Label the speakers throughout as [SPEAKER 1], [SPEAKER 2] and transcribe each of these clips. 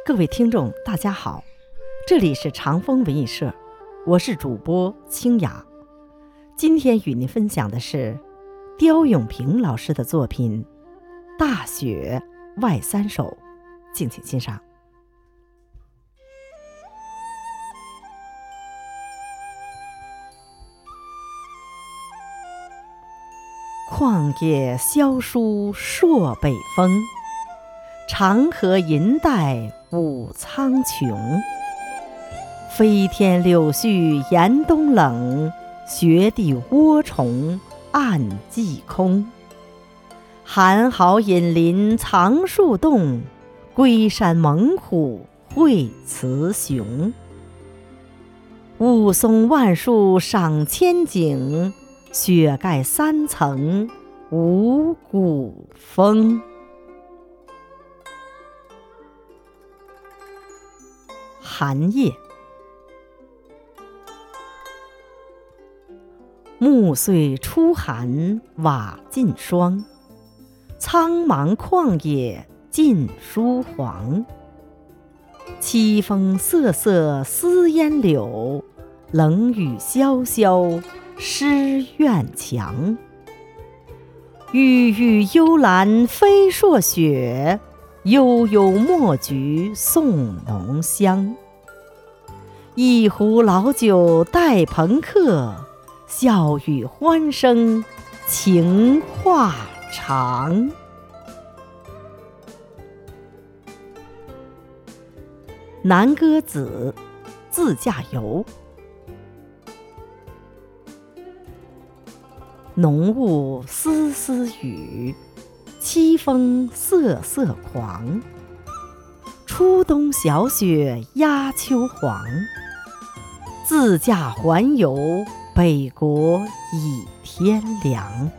[SPEAKER 1] 各位听众大家好，这里是长风文艺社，我是主播清雅。今天与您分享的是刁永平老师的作品《大雪外三首》，敬请欣赏。旷野萧疏朔北风，长河银带舞苍穹。飞天柳絮严冬冷，雪地涡虫暗季空。寒号引林藏树洞，龟山猛虎会雌雄。雾凇万树赏千景，雪盖三层五谷丰。寒夜，暮岁初寒瓦尽霜，苍茫旷野尽疏黄。凄风瑟瑟思烟柳，冷雨潇潇湿院墙。郁郁幽兰飞朔雪，悠悠墨菊送浓香。一壶老酒待朋客，笑语欢声情话长。南歌子，自驾游。浓雾丝丝雨，凄风瑟瑟狂。初冬小雪压秋黄，自驾环游北国已天凉。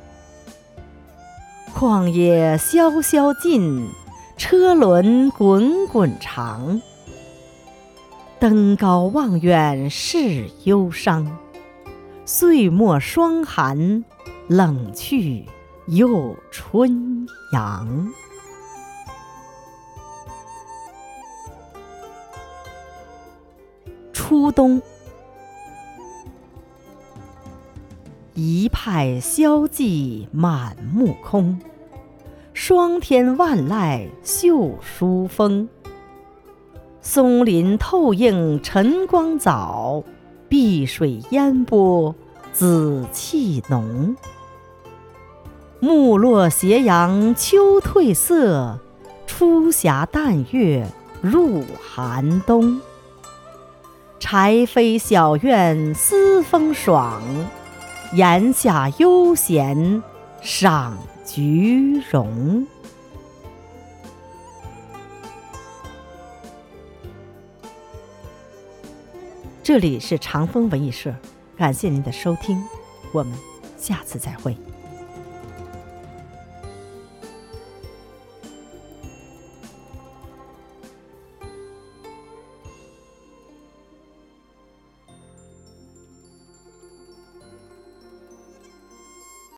[SPEAKER 1] 旷野萧萧尽，车轮滚滚长。登高望远是忧伤，岁末霜寒冷去又春阳。初冬，一派萧寂满目空，霜天万籁袖疏风。松林透映晨光早，碧水烟波紫气浓。木落斜阳秋褪色，初霞淡月入寒冬。柴扉小院思风爽，檐下悠闲赏菊荣。这里是长风文艺社，感谢您的收听，我们下次再会。